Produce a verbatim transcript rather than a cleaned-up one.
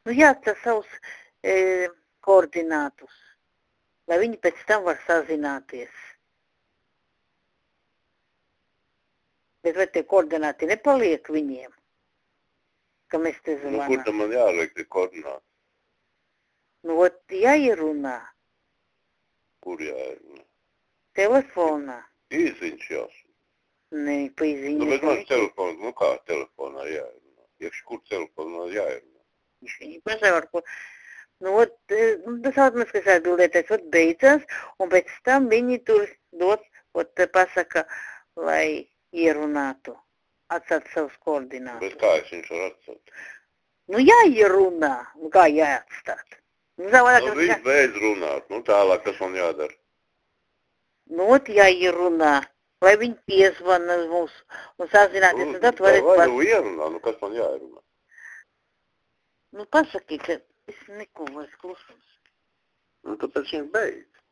Nu jāatcer savus e, koordinātus, lai viņi pēc tam var sazināties. Bet vai tie koordināti nepaliek viņiem, ka mēs te Nu, zvanām? kur tam man jāliek tie koordināti? Nu, ot, jāierunā Kur jāierunā? telefonā. Īziņš jāsaka. Nē, pa izziņu. Nu, bet man telefons, nu kā telefonā jāierunā? Iekš, kur telefonā jāierunā? Viņi pasavar, ko... Nu, ot, e, nu, tas automatis, kas atbildētais, ot, beidzās, un pēc tam viņi tur dod, ot, pasaka, lai ierunātu, atstāt savus koordinātus. Bet kā es viņus varu atstāt? Nu, jāierunā, nu, kā jāatstāt. Nu, savādāk, Nu, tas viņš kā... beidz runāt, nu tālāk, kas man jādara? Nu, ot, jāierunā, lai viņi piezvana mums un sazināties, un tad varat Vai pat... nu ierunā, nu kas man jārunā? Nu, pasaki, ka es neko vairs klusums. Nu, tāpēc viņš beidz.